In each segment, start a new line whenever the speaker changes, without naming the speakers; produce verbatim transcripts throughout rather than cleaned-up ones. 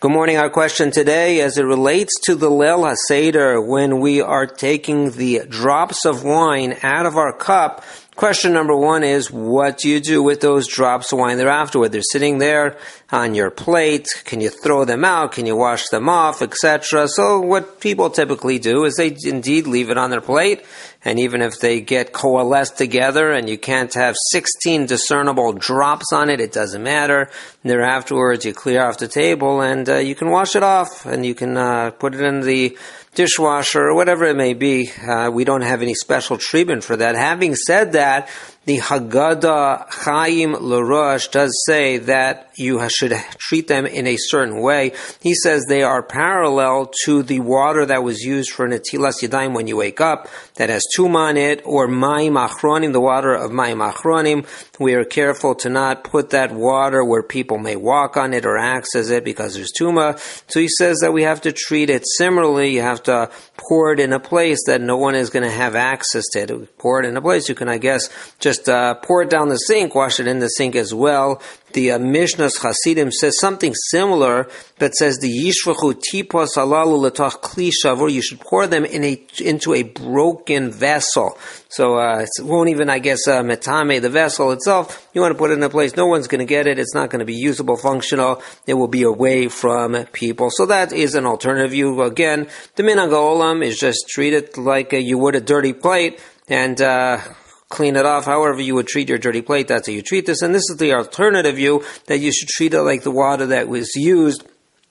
Good morning. Our question today, as it relates to the Leil HaSeder, when we are taking the drops of wine out of our cup, question number one is, what do you do with those drops of wine thereafter? They're sitting there on your plate. Can you throw them out? Can you wash them off, et cetera? So what people typically do is they indeed leave it on their plate, and even if they get coalesced together and you can't have sixteen discernible drops on it, it doesn't matter. Thereafterwards, you clear off the table and uh, you can wash it off, and you can uh, put it in the dishwasher or whatever it may be. Uh, we don't have any special treatment for that. Having said that, the Haggadah Chaim LaRosh does say that you should treat them in a certain way. He says they are parallel to the water that was used for Netilas Yadayim when you wake up, that has Tuma in it, or Mayim Achronim, the water of Mayim Achronim. We are careful to not put that water where people may walk on it or access it because there's Tuma. So he says that we have to treat it similarly. You have to pour it in a place that no one is going to have access to it. Pour it in a place you can, I guess, just Just uh, pour it down the sink, wash it in the sink as well. The uh, Mishnas Hasidim says something similar, that says the Yishvachu tipos halalu letach kli shavur. You should pour them in a into a broken vessel. So uh, it won't even, I guess, uh, metame the vessel itself. You want to put it in a place no one's going to get it. It's not going to be usable, functional. It will be away from people. So that is an alternative view. Again, the minhag ha'olam is just treat it like uh, you would a dirty plate, and uh, clean it off. However you would treat your dirty plate, that's how you treat this. And this is the alternative view, that you should treat it like the water that was used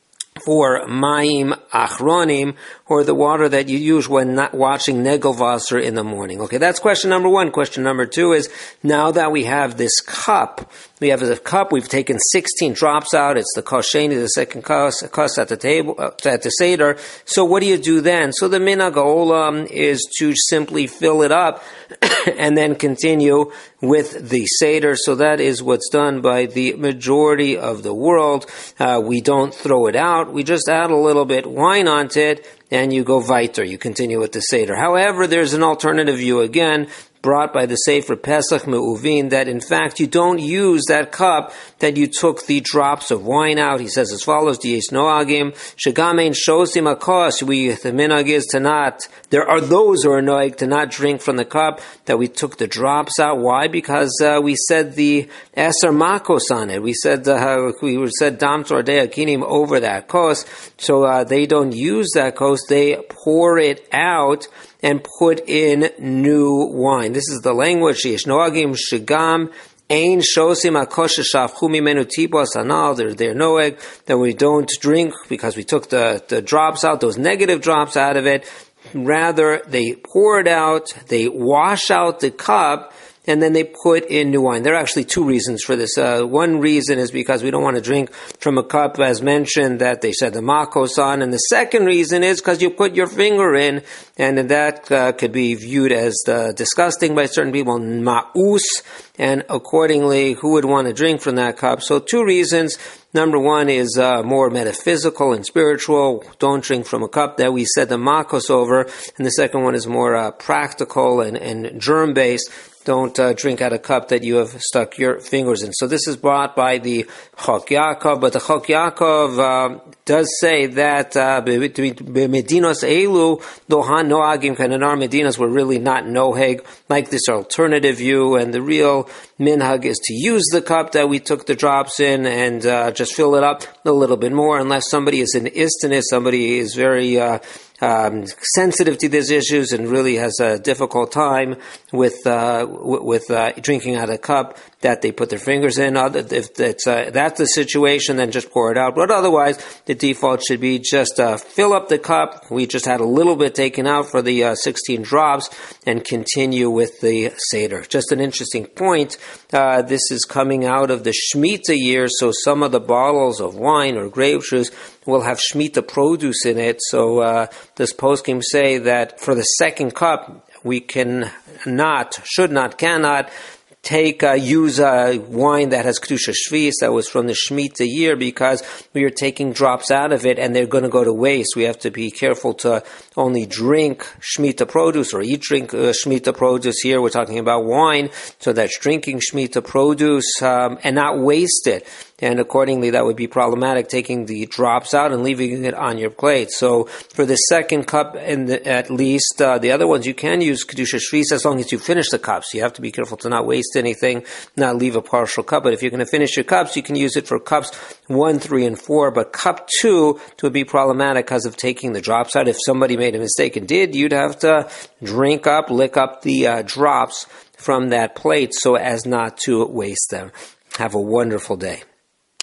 for Mayim Achronim, or the water that you use when not watching Negelvasser in the morning. Okay, that's question number one. Question number two is, now that we have this cup, we have a cup, we've taken sixteen drops out, it's the kosheni, the second kos, kos at the table, uh, at the Seder. So what do you do then? So the minhag ha'olam is to simply fill it up and then continue with the Seder. So that is what's done by the majority of the world. Uh, we don't throw it out. We just add a little bit wine onto it, and you go weiter. You continue with the Seder. However, there's an alternative view again, brought by the Sefer Pesach Me'uvin, that in fact you don't use that cup that you took the drops of wine out. He says as follows: Dies noagim shegamein shosim akos. We the minhag is to not. There are those who are noag to not drink from the cup that we took the drops out. Why? Because uh, we said the eser makos on it. We said uh, we said dam tordei akinim over that kos. So uh, they don't use that kos. They pour it out and put in new wine. This is the language. Yesh noagim shigam ein shosim akos shafchu mimenu tipos anal. They're they're noeg that we don't drink because we took the the drops out, those negative drops out of it. Rather, they pour it out, they wash out the cup, and then they put in new wine. There are actually two reasons for this. Uh, one reason is because we don't want to drink from a cup, as mentioned, that they said the makos on. And the second reason is because you put your finger in, and that uh, could be viewed as uh, disgusting by certain people, ma'us, and accordingly, who would want to drink from that cup? So two reasons. Number one is uh, more metaphysical and spiritual. Don't drink from a cup that we said the makos over. And the second one is more uh, practical and, and germ-based. Don't uh, drink out of a cup that you have stuck your fingers in. So this is brought by the Chok Yaakov, but the Chok Yaakov uh, does say that uh, Medinos Elu Dohan Noagim, and in our Medinas we're really not noheg, like this alternative view, and the real minhag is to use the cup that we took the drops in and uh, just fill it up a little bit more, unless somebody is an istinus, somebody is very uh, Um, sensitive to these issues and really has a difficult time with uh, w- with uh, drinking out of a cup that they put their fingers in. If it's, uh, that's the situation, then just pour it out. But otherwise, the default should be just uh, fill up the cup. We just had a little bit taken out for the uh, sixteen drops and continue with the Seder. Just an interesting point. Uh, this is coming out of the Shemitah year, so some of the bottles of wine or grape juice will have Shemitah produce in it. So uh, this poskim say that for the second cup, we can not, should not, cannot take, uh, use uh, wine that has Kedusha Shvis, that was from the Shemitah year, because we are taking drops out of it and they're going to go to waste. We have to be careful to only drink Shemitah produce or eat drink uh, Shemitah produce. Here we're talking about wine, so that's drinking Shemitah produce um, and not waste it. and accordingly that would be problematic, taking the drops out and leaving it on your plate. So for the second cup, and at least uh, the other ones, you can use Kedusha Shvis as long as you finish the cups. You have to be careful to not waste anything, not leave a partial cup. But if you're going to finish your cups, you can use it for cups one, three, and four. But cup two would be problematic because of taking the drops out. If somebody made a mistake and did, you'd have to drink up, lick up the uh, drops from that plate so as not to waste them. Have a wonderful day.